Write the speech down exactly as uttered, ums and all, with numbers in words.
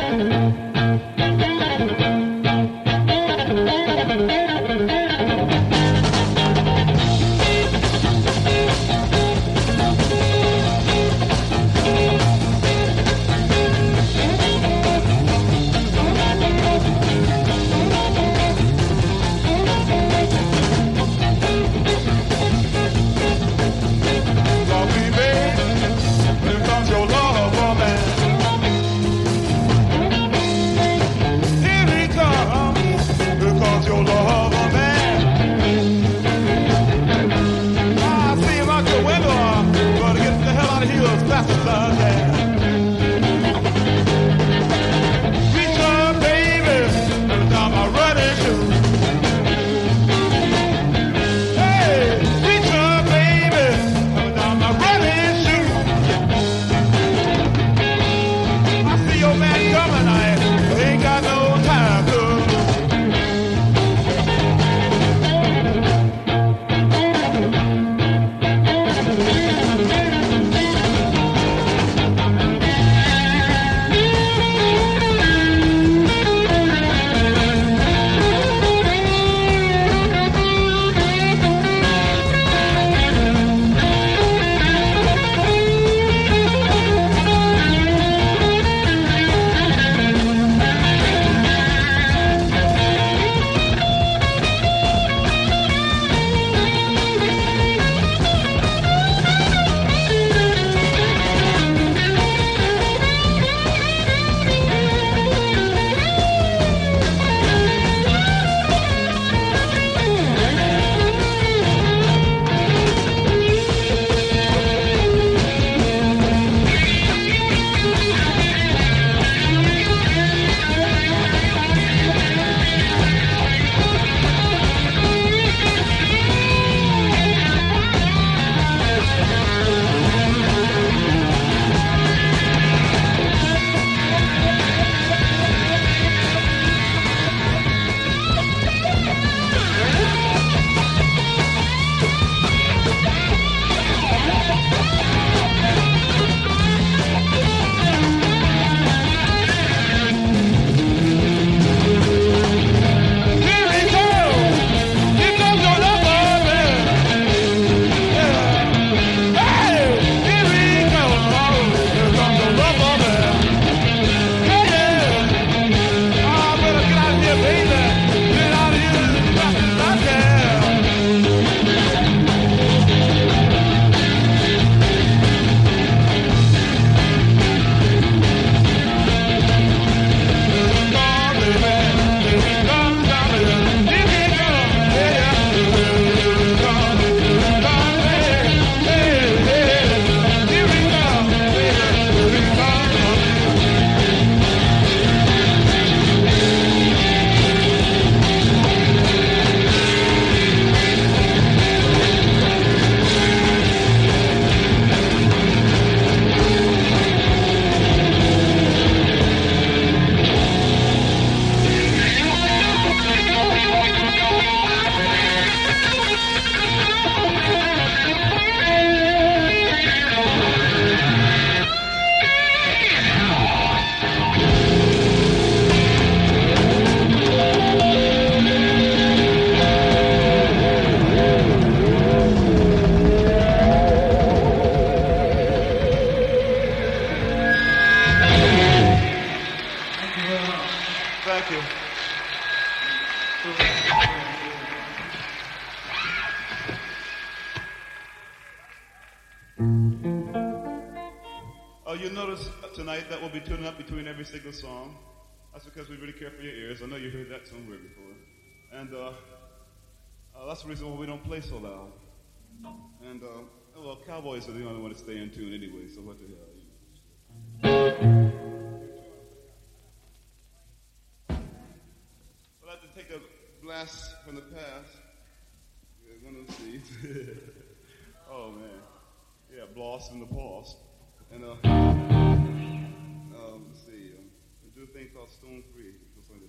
Tonight that will be tuning up between every single song. That's because we really care for your ears. I know you heard that somewhere before. And uh, uh, that's the reason why we don't play so loud. And, uh, well, Cowboys are the only one to stay in tune anyway, so what the hell? I'd like to take a blast from the past. Yeah, one of those seeds. Oh, man. Yeah, blast in the past. And, uh, um, let's see, um, we do a thing called Stone Free. Just like this.